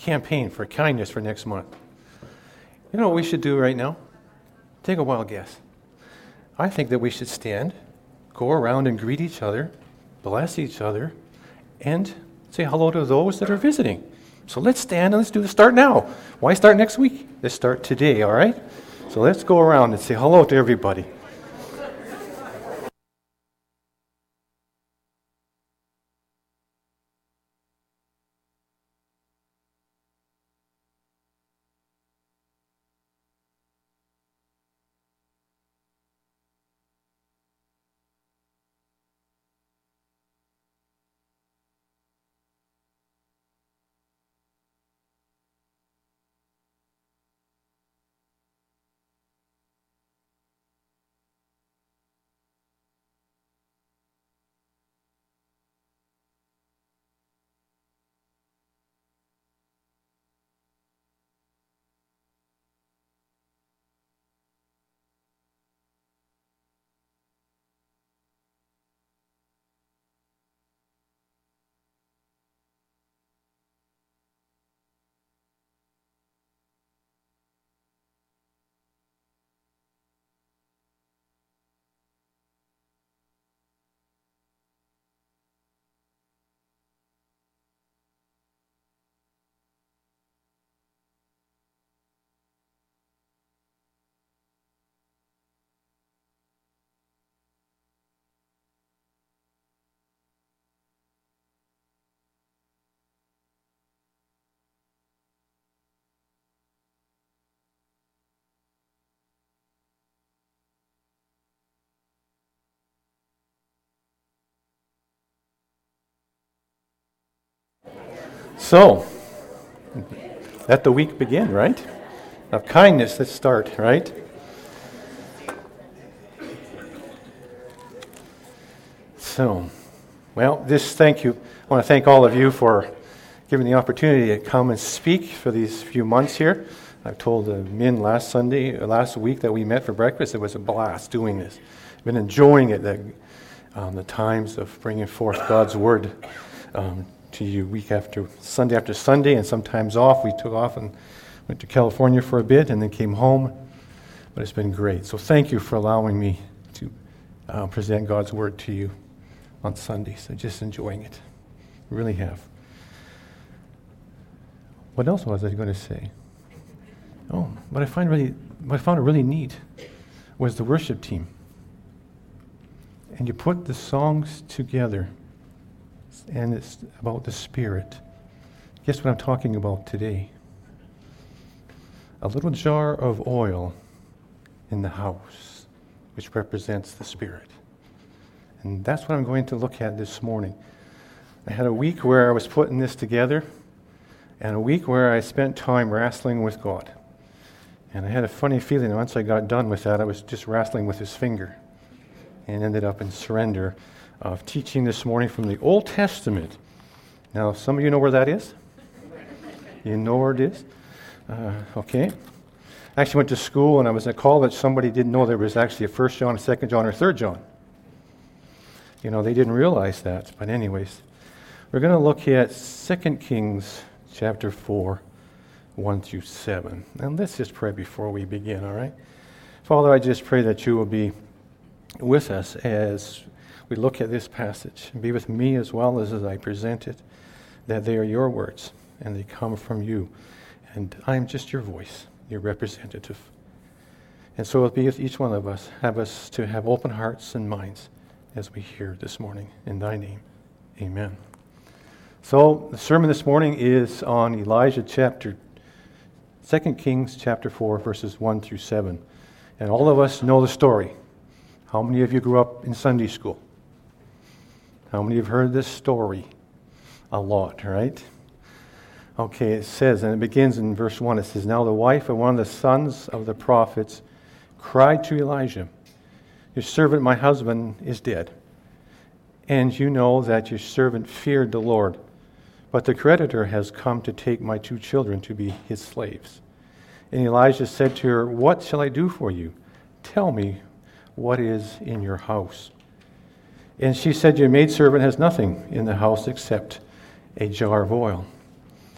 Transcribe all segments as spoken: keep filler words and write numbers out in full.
campaign for kindness for next month. You know what we should do right now? Take a wild guess. I think that we should stand, go around and greet each other, bless each other, and say hello to those that are visiting. So let's stand and let's do the start now. Why start next week? Let's start today, all right? So let's go around and say hello to everybody. So, let the week begin, right? Of kindness, let's start, right? So, well, just thank you. I want to thank all of you for giving the opportunity to come and speak for these few months here. I told the men last Sunday, last week that we met for breakfast, it was a blast doing this. I've been enjoying it, the, um, the times of bringing forth God's Word um, to you week after Sunday after Sunday, and sometimes off. We took off and went to California for a bit and then came home. But it's been great. So thank you for allowing me to uh, present God's Word to you on Sundays. I'm just enjoying it. Really have. What else was I going to say? Oh, what I find really, what I found really neat was the worship team. And you put the songs together, and it's about the Spirit. Guess what I'm talking about today? A little jar of oil in the house, which represents the Spirit. And that's what I'm going to look at this morning. I had a week where I was putting this together, and a week where I spent time wrestling with God. And I had a funny feeling that once I got done with that, I was just wrestling with His finger, and ended up in surrender of teaching this morning from the Old Testament. Now, some of you know where that is? You know where it is? Uh, okay. I actually went to school, and I was at college. Somebody didn't know there was actually a First John, a Second John, or Third John. You know, they didn't realize that. But anyways, we're going to look at Second Kings chapter four, one through seven. And let's just pray before we begin, all right? Father, I just pray that you will be with us as we look at this passage, and be with me as well as as I present it, that they are your words, and they come from you. And I'm just your voice, your representative. And so it'll be with each one of us, have us to have open hearts and minds as we hear this morning. In thy name, amen. So the sermon this morning is on Elijah chapter, Second Kings chapter four, verses one through seven. And all of us know the story. How many of you grew up in Sunday school? How many have heard this story? A lot, right? Okay, it says, and it begins in verse one, it says, Now the wife of one of the sons of the prophets cried to Elijah, Your servant, my husband, is dead. And you know that your servant feared the Lord, but the creditor has come to take my two children to be his slaves. And Elijah said to her, What shall I do for you? Tell me what is in your house. And she said, Your maidservant has nothing in the house except a jar of oil.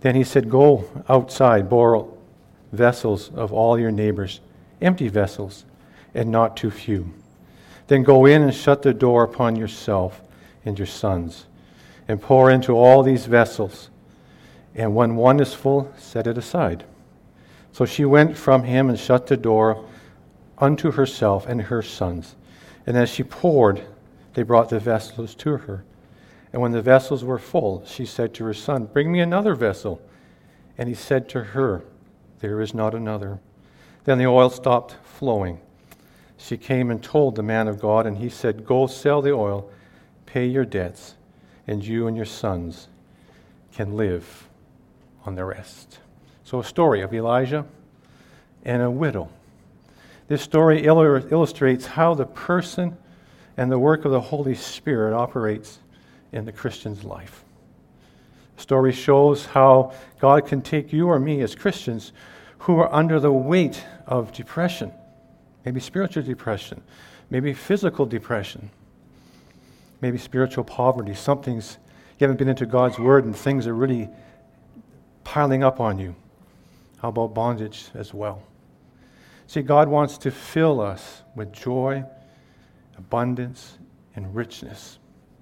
Then he said, "Go outside, borrow vessels of all your neighbors, empty vessels, and not too few. Then go in and shut the door upon yourself and your sons, and pour into all these vessels. And when one is full, set it aside." So she went from him and shut the door unto herself and her sons. And as she poured, they brought the vessels to her. And when the vessels were full, she said to her son, "Bring me another vessel." And he said to her, "There is not another." Then the oil stopped flowing. She came and told the man of God, and he said, "Go sell the oil, pay your debts, and you and your sons can live on the rest." So a story of Elijah and a widow. This story illur- illustrates how the person and the work of the Holy Spirit operates in the Christian's life. The story shows how God can take you or me as Christians who are under the weight of depression, maybe spiritual depression, maybe physical depression, maybe spiritual poverty. Something's, you haven't been into God's Word and things are really piling up on you. How about bondage as well? See, God wants to fill us with joy, abundance, and richness.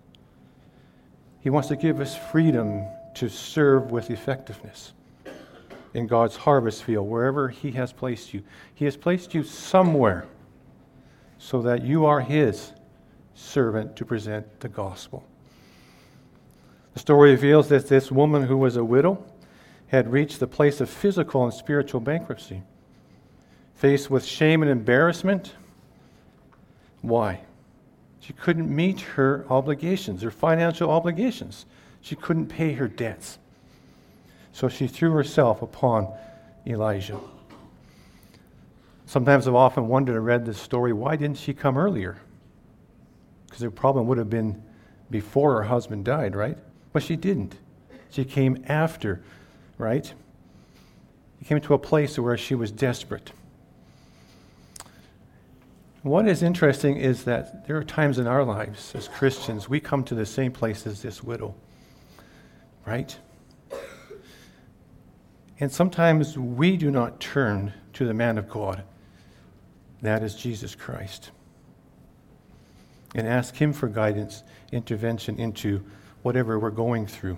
He wants to give us freedom to serve with effectiveness in God's harvest field, wherever He has placed you. He has placed you somewhere so that you are His servant to present the gospel. The story reveals that this woman who was a widow had reached the place of physical and spiritual bankruptcy. Faced with shame and embarrassment. Why? She couldn't meet her obligations, her financial obligations. She couldn't pay her debts. So she threw herself upon Elijah. Sometimes I've often wondered, I read this story, why didn't she come earlier? Because the problem would have been before her husband died, right? But she didn't. She came after, right? She came to a place where she was desperate. What is interesting is that there are times in our lives as Christians, we come to the same place as this widow, right? And sometimes we do not turn to the man of God, that is Jesus Christ, and ask Him for guidance, intervention into whatever we're going through.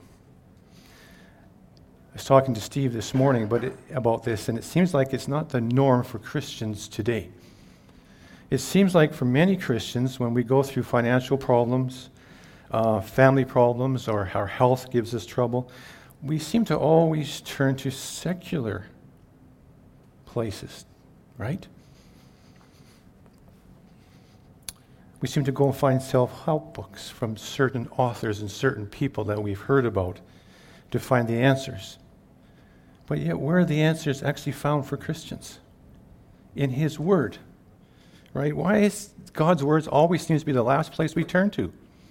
I was talking to Steve this morning about, it, about this, and it seems like it's not the norm for Christians today. It seems like for many Christians, when we go through financial problems, uh, family problems, or our health gives us trouble, we seem to always turn to secular places, right? We seem to go and find self-help books from certain authors and certain people that we've heard about to find the answers. But yet, where are the answers actually found for Christians? In His Word. Right? Why is God's words always seems to be the last place we turn to?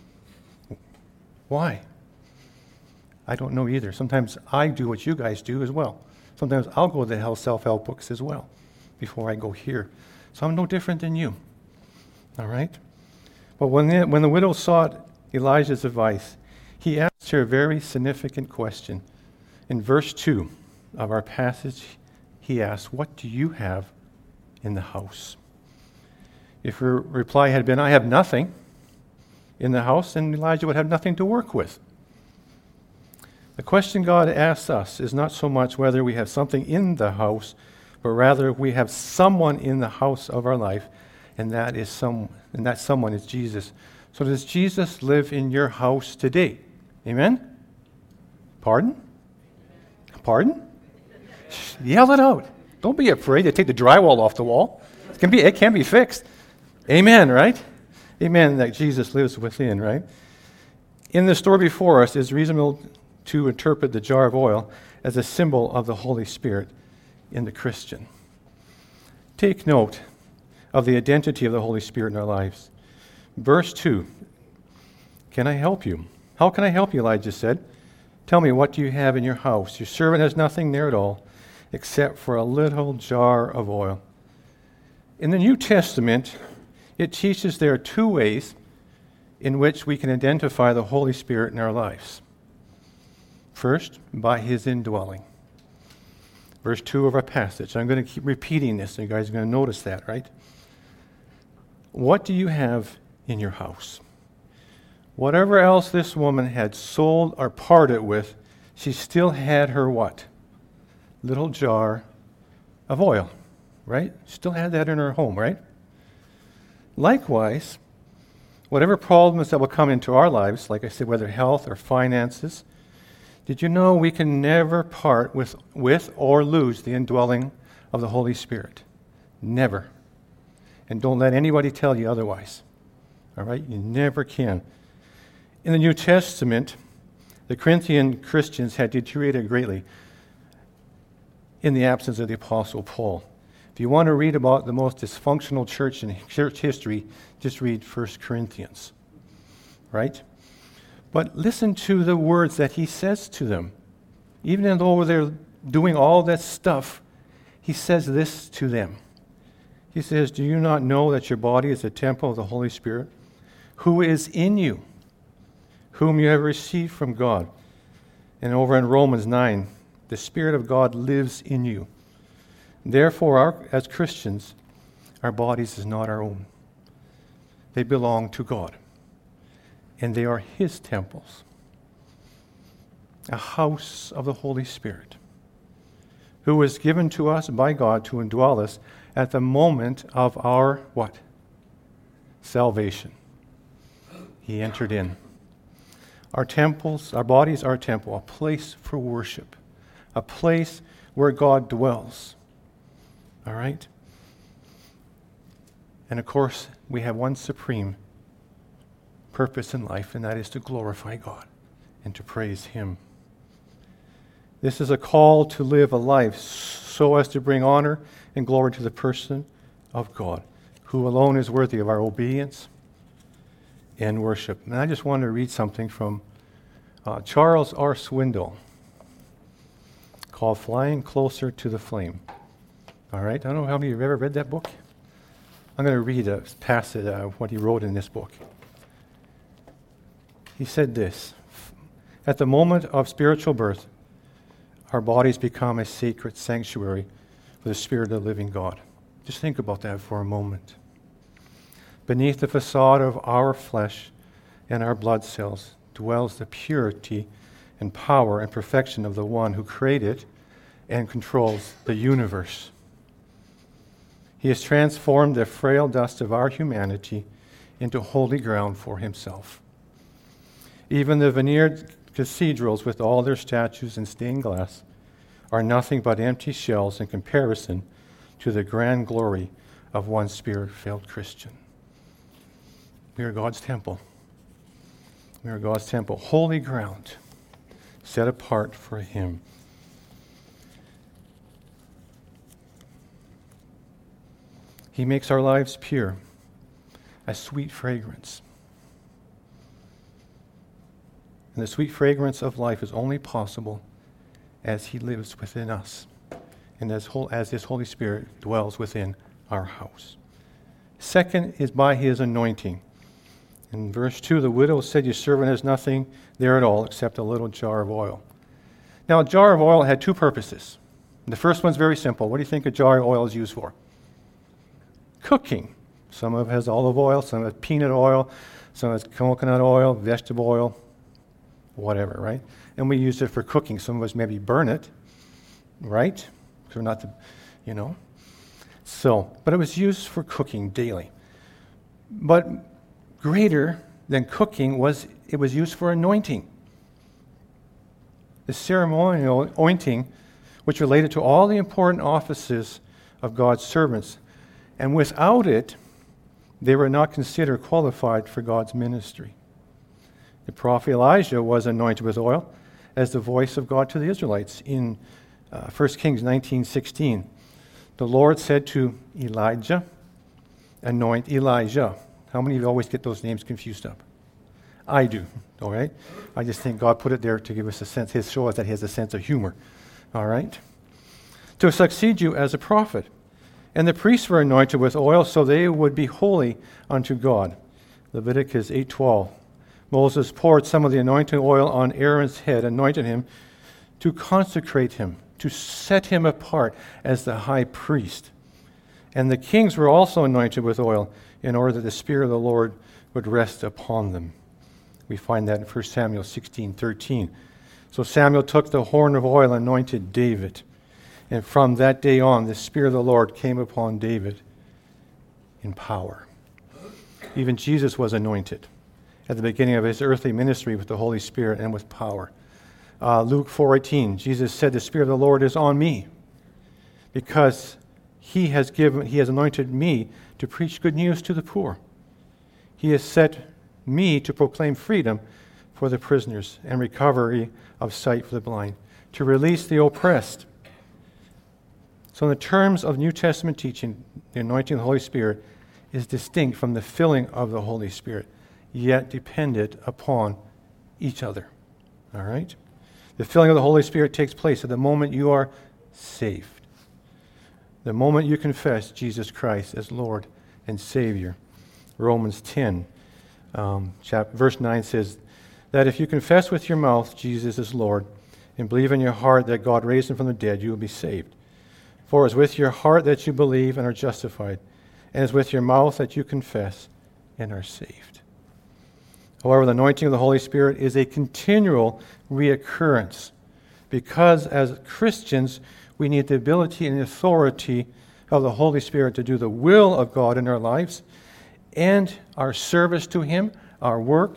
Why? I don't know either. Sometimes I do what you guys do as well. Sometimes I'll go to the hell self-help books as well before I go here. So I'm no different than you. All right? But when the, when the widow sought Elijah's advice, he asked her a very significant question. In verse two of our passage, he asked, "What do you have in the house?" If her reply had been, "I have nothing in the house," then Elijah would have nothing to work with. The question God asks us is not so much whether we have something in the house, but rather we have someone in the house of our life, and that is some, and that someone is Jesus. So does Jesus live in your house today? Amen? Pardon? Pardon? Yell it out. Don't be afraid to take the drywall off the wall. It can be, it can be fixed. Amen, right? Amen, that Jesus lives within, right? In the story before us, it's reasonable to interpret the jar of oil as a symbol of the Holy Spirit in the Christian. Take note of the identity of the Holy Spirit in our lives. Verse two, "Can I help you?" "How can I help you?" Elijah said. "Tell me, what do you have in your house?" "Your servant has nothing there at all, except for a little jar of oil." In the New Testament, it teaches there are two ways in which we can identify the Holy Spirit in our lives. First, by his indwelling. Verse two of our passage. I'm going to keep repeating this, so you guys are going to notice that, right? What do you have in your house? Whatever else this woman had sold or parted with, she still had her what? Little jar of oil, right? Still had that in her home, right? Likewise, whatever problems that will come into our lives, like I said, whether health or finances, did you know we can never part with, with or lose the indwelling of the Holy Spirit? Never. And don't let anybody tell you otherwise. All right? You never can. In the New Testament, the Corinthian Christians had deteriorated greatly in the absence of the Apostle Paul. If you want to read about the most dysfunctional church in church history, just read First Corinthians. Right? But listen to the words that he says to them. Even though they're doing all that stuff, he says this to them. He says, do you not know that your body is a temple of the Holy Spirit, who is in you, whom you have received from God? And over in Romans nine, the Spirit of God lives in you. Therefore, our, as Christians, our bodies is not our own. They belong to God. And they are his temples, a house of the Holy Spirit, who was given to us by God to indwell us at the moment of our what? Salvation. He entered in. Our temples, our bodies are a temple, a place for worship, a place where God dwells. All right? And of course, we have one supreme purpose in life, and that is to glorify God and to praise him. This is a call to live a life so as to bring honor and glory to the person of God, who alone is worthy of our obedience and worship. And I just want to read something from uh, Charles R. Swindoll called Flying Closer to the Flame. All right, I don't know how many of you have ever read that book. I'm going to read a passage of what he wrote in this book. He said this: at the moment of spiritual birth, our bodies become a sacred sanctuary for the Spirit of the living God. Just think about that for a moment. Beneath the facade of our flesh and our blood cells dwells the purity and power and perfection of the one who created and controls the universe. He has transformed the frail dust of our humanity into holy ground for himself. Even the veneered cathedrals with all their statues and stained glass are nothing but empty shells in comparison to the grand glory of one Spirit-filled Christian. We are God's temple. We are God's temple, holy ground, set apart for him. He makes our lives pure, a sweet fragrance. And the sweet fragrance of life is only possible as he lives within us and as, whole, as his Holy Spirit dwells within our house. Second is by his anointing. In verse two, the widow said, your servant has nothing there at all except a little jar of oil. Now, a jar of oil had two purposes. The first one's very simple. What do you think a jar of oil is used for? Cooking. Some of it has olive oil, some of it peanut oil, some of it's coconut oil, vegetable oil, whatever, right? And we use it for cooking. Some of us maybe burn it, right? Because we're not the, you know. So, but it was used for cooking daily. But greater than cooking was it was used for anointing. The ceremonial anointing, which related to all the important offices of God's servants. And without it, they were not considered qualified for God's ministry. The prophet Elijah was anointed with oil as the voice of God to the Israelites in uh, First Kings nineteen sixteen. The Lord said to Elijah, anoint Elijah. How many of you always get those names confused up? I do, all right? I just think God put it there to give us a sense, his show us that he has a sense of humor, all right? To succeed you as a prophet. And the priests were anointed with oil so they would be holy unto God. Leviticus eight twelve. Moses poured some of the anointing oil on Aaron's head, anointed him to consecrate him, to set him apart as the high priest. And the kings were also anointed with oil in order that the Spirit of the Lord would rest upon them. We find that in First Samuel sixteen thirteen. So Samuel took the horn of oil and anointed David. And from that day on, the Spirit of the Lord came upon David in power. Even Jesus was anointed at the beginning of his earthly ministry with the Holy Spirit and with power. Uh, Luke four eighteen, Jesus said, "The Spirit of the Lord is on me, because he has given, he has anointed me to preach good news to the poor. He has set me to proclaim freedom for the prisoners and recovery of sight for the blind, to release the oppressed." So in the terms of New Testament teaching, the anointing of the Holy Spirit is distinct from the filling of the Holy Spirit, yet dependent upon each other. All right? The filling of the Holy Spirit takes place at the moment you are saved. The moment you confess Jesus Christ as Lord and Savior. Romans ten, um, chapter, verse nine says that if you confess with your mouth Jesus is Lord and believe in your heart that God raised him from the dead, you will be saved. For it is with your heart that you believe and are justified, and it is with your mouth that you confess and are saved. However, the anointing of the Holy Spirit is a continual reoccurrence, because as Christians, we need the ability and the authority of the Holy Spirit to do the will of God in our lives, and our service to him, our work,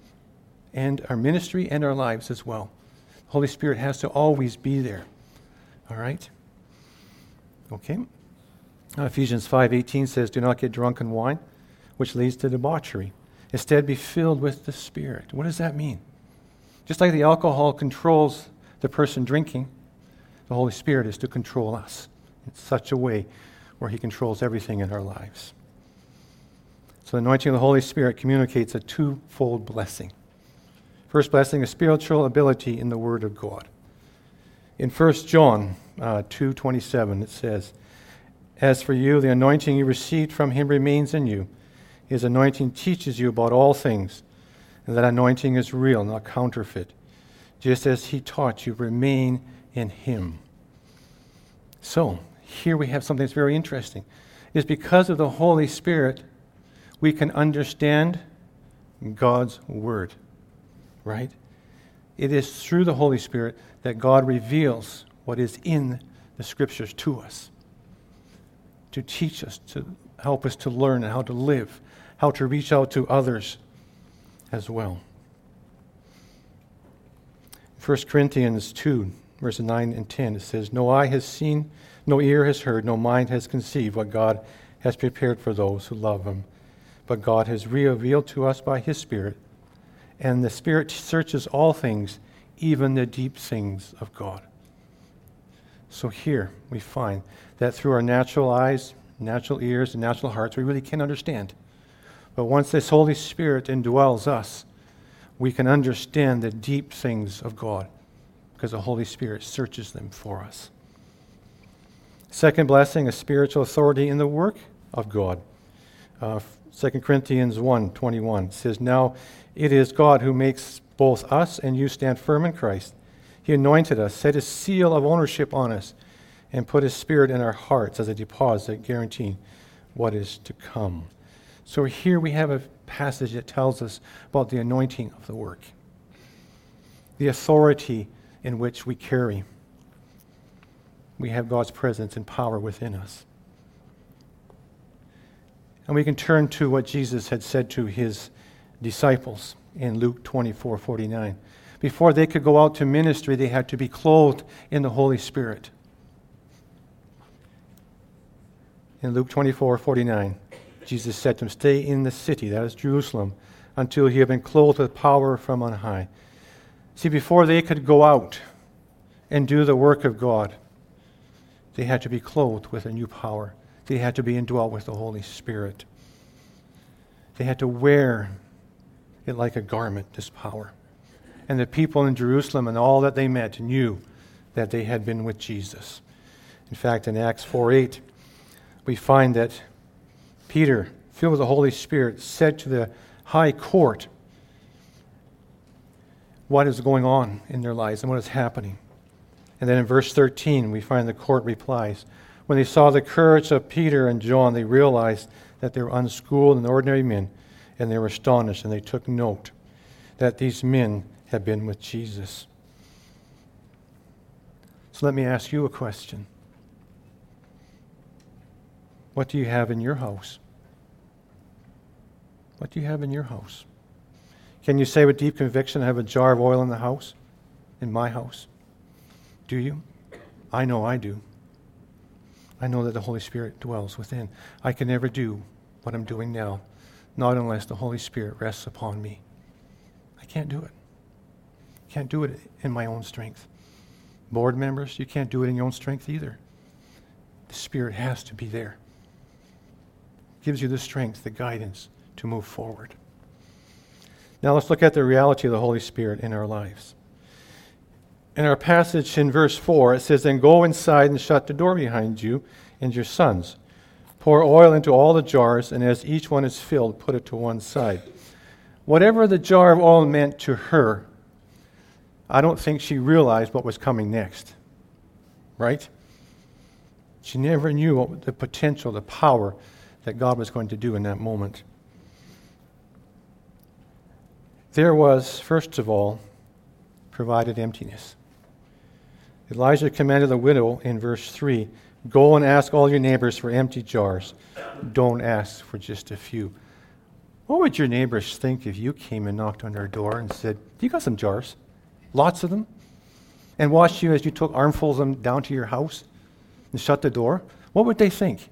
and our ministry, and our lives as well. The Holy Spirit has to always be there. All right? Okay. Now, Ephesians five eighteen says, "Do not get drunk on wine, which leads to debauchery. Instead, be filled with the Spirit." What does that mean? Just like the alcohol controls the person drinking, the Holy Spirit is to control us in such a way where he controls everything in our lives. So the anointing of the Holy Spirit communicates a twofold blessing. First blessing, a spiritual ability in the Word of God. In First John uh, two twenty-seven, it says, "As for you, the anointing you received from him remains in you. His anointing teaches you about all things, and that anointing is real, not counterfeit. Just as he taught you, remain in him." So, here we have something that's very interesting. It's because of the Holy Spirit we can understand God's Word, right? It is through the Holy Spirit that God reveals what is in the Scriptures to us, to teach us, to help us to learn how to live, how to reach out to others as well. First Corinthians two, verses nine and ten, it says, "No eye has seen, no ear has heard, no mind has conceived what God has prepared for those who love him. But God has revealed to us by his Spirit, and the Spirit searches all things, even the deep things of God." So here we find that through our natural eyes, natural ears, and natural hearts, we really can't understand. But once this Holy Spirit indwells us, we can understand the deep things of God, because the Holy Spirit searches them for us. Second blessing, a spiritual authority in the work of God. Uh, Second Corinthians one twenty-one says, "Now it is God who makes both us and you stand firm in Christ. He anointed us, set his seal of ownership on us, and put his Spirit in our hearts as a deposit, guaranteeing what is to come." So here we have a passage that tells us about the anointing of the work, the authority in which we carry. We have God's presence and power within us. And we can turn to what Jesus had said to his disciples in Luke twenty-four forty-nine. Before they could go out to ministry, they had to be clothed in the Holy Spirit. In Luke twenty-four forty-nine, Jesus said to them, "Stay in the city," that is Jerusalem, "until you have been clothed with power from on high." See, before they could go out and do the work of God, they had to be clothed with a new power. They had to be indwelt with the Holy Spirit. They had to wear it like a garment, this power. And the people in Jerusalem and all that they met knew that they had been with Jesus. In fact, in Acts four eight, we find that Peter, filled with the Holy Spirit, said to the high court what is going on in their lives and what is happening. And then in verse thirteen, we find the court replies, when they saw the courage of Peter and John, they realized that they were unschooled and ordinary men, and they were astonished, and they took note that these men had been with Jesus. So let me ask you a question. What do you have in your house? What do you have in your house? Can you say with deep conviction, I have a jar of oil in the house? In my house? Do you? I know I do. I know that the Holy Spirit dwells within. I can never do what I'm doing now, not unless the Holy Spirit rests upon me. I can't do it. Can't do it in my own strength. Board members, you can't do it in your own strength either. The Spirit has to be there. Gives you the strength, the guidance to move forward. Now let's look at the reality of the Holy Spirit in our lives. In our passage in verse four, it says, then go inside and shut the door behind you and your sons. Pour oil into all the jars, and as each one is filled, put it to one side. Whatever the jar of oil meant to her, I don't think she realized what was coming next. Right? She never knew what the potential, the power that God was going to do in that moment. There was, first of all, provided emptiness. Elijah commanded the widow in verse three, go and ask all your neighbors for empty jars. Don't ask for just a few. What would your neighbors think if you came and knocked on their door and said, you got some jars? Lots of them? And watched you as you took armfuls of them down to your house and shut the door? What would they think?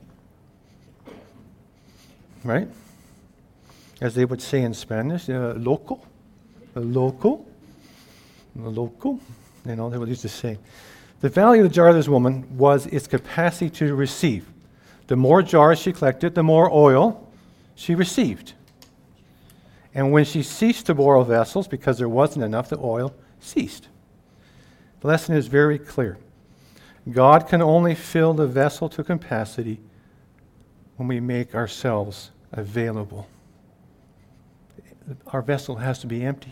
Right? As they would say in Spanish, uh, loco, a loco, a loco, you know, they would used to say. The value of the jar of this woman was its capacity to receive. The more jars she collected, the more oil she received. And when she ceased to borrow vessels because there wasn't enough, the oil ceased. The lesson is very clear. God can only fill the vessel to capacity when we make ourselves available. Our vessel has to be empty.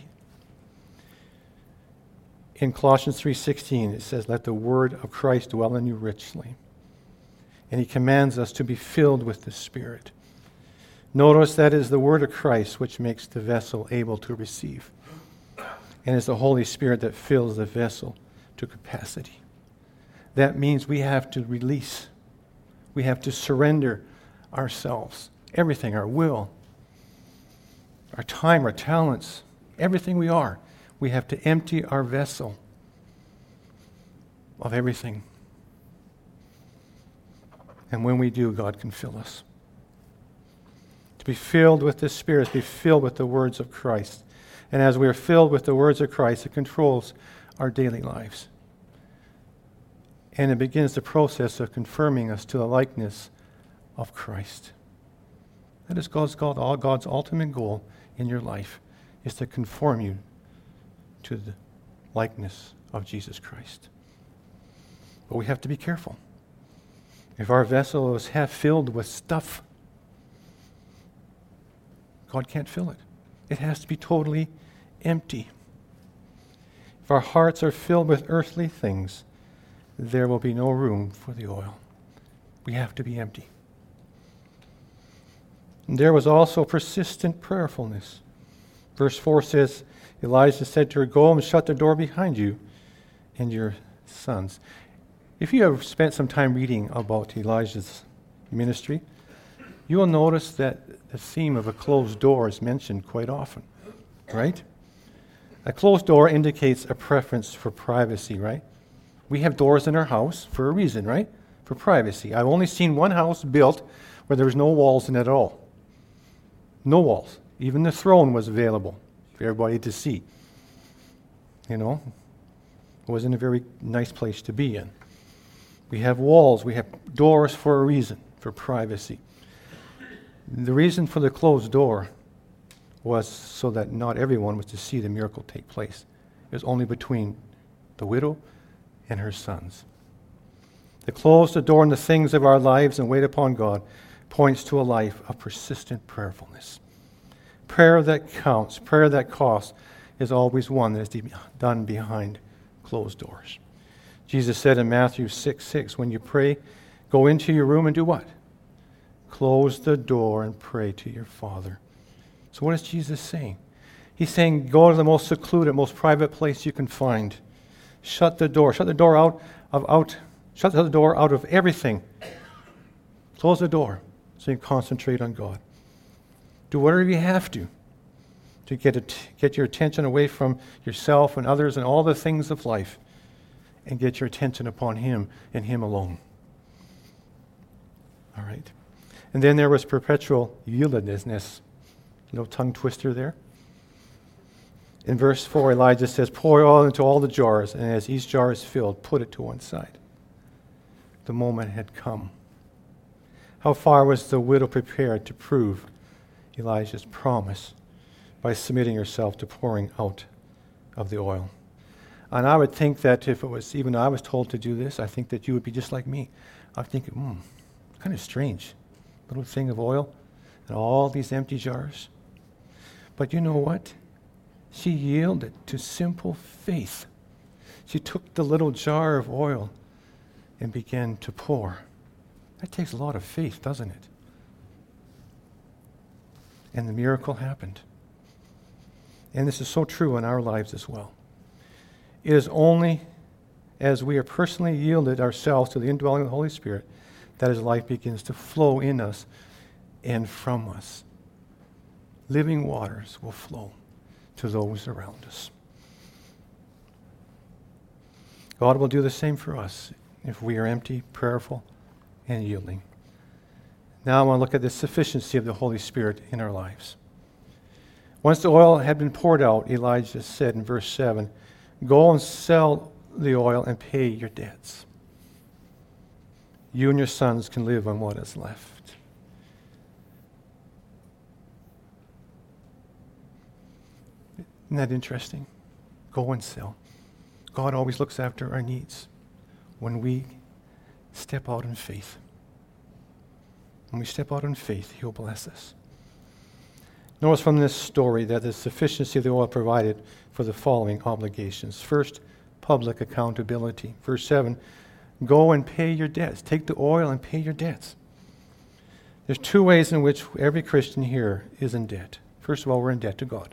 In Colossians three sixteen, it says, let the word of Christ dwell in you richly. And he commands us to be filled with the Spirit. Notice that is the word of Christ which makes the vessel able to receive. And it's the Holy Spirit that fills the vessel to capacity. That means we have to release. We have to surrender ourselves. Everything, our will, our time, our talents, everything we are. We have to empty our vessel of everything. And when we do, God can fill us. To be filled with the Spirit, to be filled with the words of Christ. And as we are filled with the words of Christ, it controls our daily lives. And it begins the process of confirming us to the likeness of Christ. That is God's, God, all God's ultimate goal in your life, is to conform you to the likeness of Jesus Christ. But we have to be careful. If our vessel is half filled with stuff, God can't fill it. It has to be totally empty. If our hearts are filled with earthly things, there will be no room for the oil. We have to be empty. And there was also persistent prayerfulness. Verse four says, Elijah said to her, go and shut the door behind you and your sons. If you have spent some time reading about Elijah's ministry, you will notice that the theme of a closed door is mentioned quite often, right? A closed door indicates a preference for privacy, right? We have doors in our house for a reason, right? For privacy. I've only seen one house built where there was no walls in it at all. No walls. Even the throne was available for everybody to see. You know, it wasn't a very nice place to be in. We have walls, we have doors for a reason, for privacy. The reason for the closed door was so that not everyone was to see the miracle take place. It was only between the widow and her sons. To close the door on the things of our lives and wait upon God points to a life of persistent prayerfulness. Prayer that counts, prayer that costs, is always one that is done behind closed doors. Jesus said in Matthew six six, when you pray, go into your room and do what? Close the door and pray to your Father. So what is Jesus saying? He's saying go to the most secluded, most private place you can find. Shut the door. Shut the door out of out. Shut the door out of everything. Close the door so you can concentrate on God. Do whatever you have to to get it, get your attention away from yourself and others and all the things of life, and get your attention upon Him and Him alone. All right. And then there was perpetual yieldedness. No tongue twister there. In verse four, Elijah says, pour oil into all the jars, and as each jar is filled, put it to one side. The moment had come. How far was the widow prepared to prove Elijah's promise by submitting herself to pouring out of the oil? And I would think that if it was, even though I was told to do this, I think that you would be just like me. I would think, hmm, kind of strange. Little thing of oil and all these empty jars. But you know what? She yielded to simple faith. She took the little jar of oil and began to pour. That takes a lot of faith, doesn't it? And the miracle happened. And this is so true in our lives as well. It is only as we are personally yielded ourselves to the indwelling of the Holy Spirit that His life begins to flow in us and from us. Living waters will flow to those around us. God will do the same for us if we are empty, prayerful, and yielding. Now I want to look at the sufficiency of the Holy Spirit in our lives. Once the oil had been poured out, Elijah said in verse seven, go and sell the oil and pay your debts. You and your sons can live on what is left. Isn't that interesting? Go and sell. God always looks after our needs when we step out in faith. When we step out in faith, He'll bless us. Notice from this story that the sufficiency of the oil provided for the following obligations. First, public accountability. Verse seven, go and pay your debts. Take the oil and pay your debts. There's two ways in which every Christian here is in debt. First of all, we're in debt to God.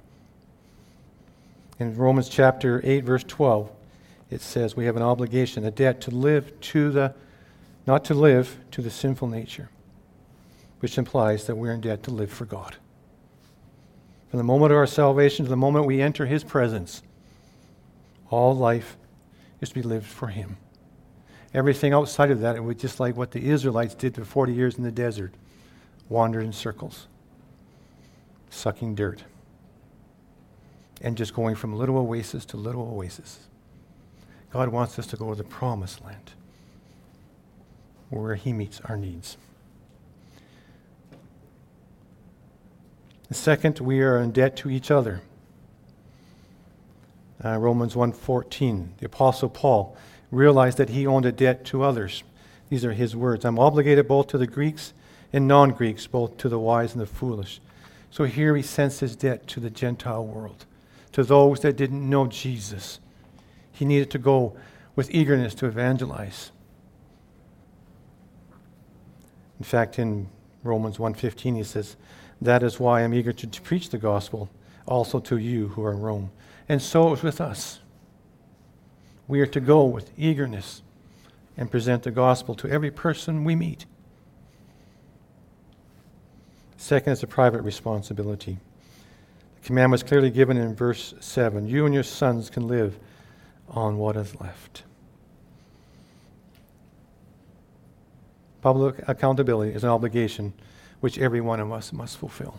In Romans chapter eight, verse twelve, it says we have an obligation, a debt to live to the, not to live to the sinful nature, which implies that we're in debt to live for God. From the moment of our salvation to the moment we enter His presence, all life is to be lived for Him. Everything outside of that, it was just like what the Israelites did for forty years in the desert, wandered in circles, sucking dirt, and just going from little oasis to little oasis. God wants us to go to the promised land, where He meets our needs. Second, we are in debt to each other. Uh, Romans one fourteen, the Apostle Paul realized that he owed a debt to others. These are his words. I'm obligated both to the Greeks and non-Greeks, both to the wise and the foolish. So here he sends his debt to the Gentile world, to those that didn't know Jesus. He needed to go with eagerness to evangelize. In fact, in Romans one fifteen, he says, that is why I'm eager to, to preach the gospel also to you who are in Rome. And so it is with us. We are to go with eagerness and present the gospel to every person we meet. Second is a private responsibility. The command was clearly given in verse seven. You and your sons can live on what is left. Public accountability is an obligation which every one of us must fulfill.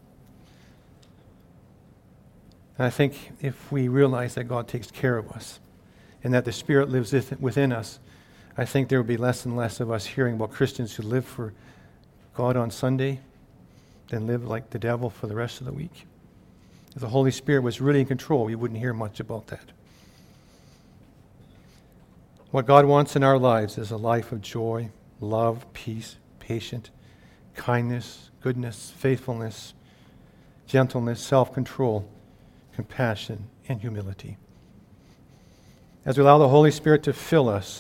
And I think if we realize that God takes care of us and that the Spirit lives within us, I think there will be less and less of us hearing about Christians who live for God on Sunday than live like the devil for the rest of the week. If the Holy Spirit was really in control, we wouldn't hear much about that. What God wants in our lives is a life of joy, love, peace, patience, kindness, goodness, faithfulness, gentleness, self-control, compassion, and humility. As we allow the Holy Spirit to fill us,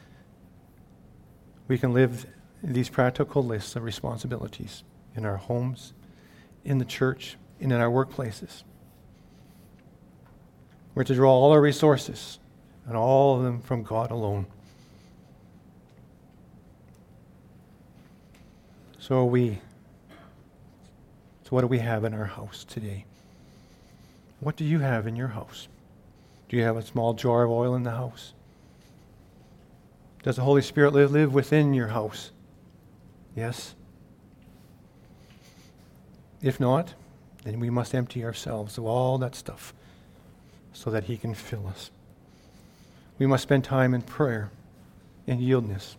we can live these practical lists of responsibilities in our homes, in the church, and in our workplaces. We're to draw all our resources, and all of them from God alone. So we, so what do we have in our house today? What do you have in your house? Do you have a small jar of oil in the house? Does the Holy Spirit live, live within your house? Yes? If not, then we must empty ourselves of all that stuff so that He can fill us. We must spend time in prayer and yieldness.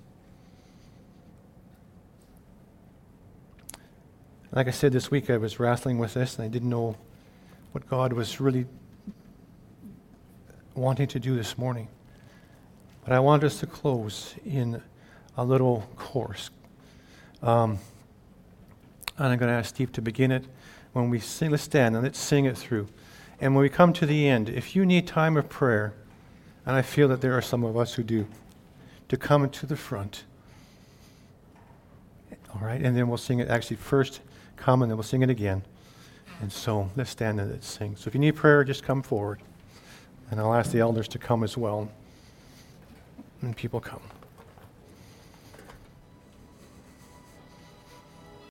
Like I said, this week I was wrestling with this and I didn't know what God was really wanting to do this morning. But I want us to close in a little chorus. Um, and I'm going to ask Steve to begin it. When we sing, let's stand and let's sing it through. And when we come to the end, if you need time of prayer, and I feel that there are some of us who do, to come to the front. All right, and then we'll sing it. Actually, first come and then we'll sing it again. And so let's stand and let's sing. So if you need prayer, just come forward. And I'll ask the elders to come as well. And people come.